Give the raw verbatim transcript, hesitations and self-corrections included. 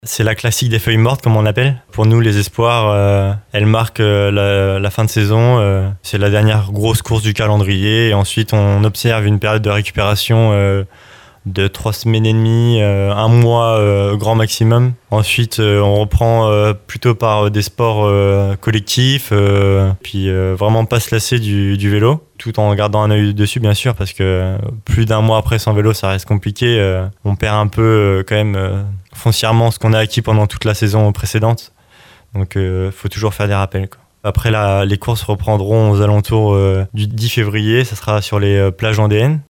C'est la classique des feuilles mortes, comme on l'appelle. Pour nous, les espoirs, euh, elle marque euh, la, la fin de saison. Euh, c'est la dernière grosse course du calendrier. Et ensuite, on observe une période de récupération euh, de trois semaines et demie, euh, un mois euh, grand maximum. Ensuite, euh, on reprend euh, plutôt par des sports euh, collectifs. Euh, puis euh, vraiment pas se lasser du, du vélo, tout en gardant un œil dessus, bien sûr, parce que plus d'un mois après sans vélo, ça reste compliqué. Euh, on perd un peu euh, quand même euh, foncièrement ce qu'on a acquis pendant toute la saison précédente. Donc, il euh, faut toujours faire des rappels, quoi. Après, la, les courses reprendront aux alentours euh, du dix février. Ça sera sur les euh, plages vendéennes.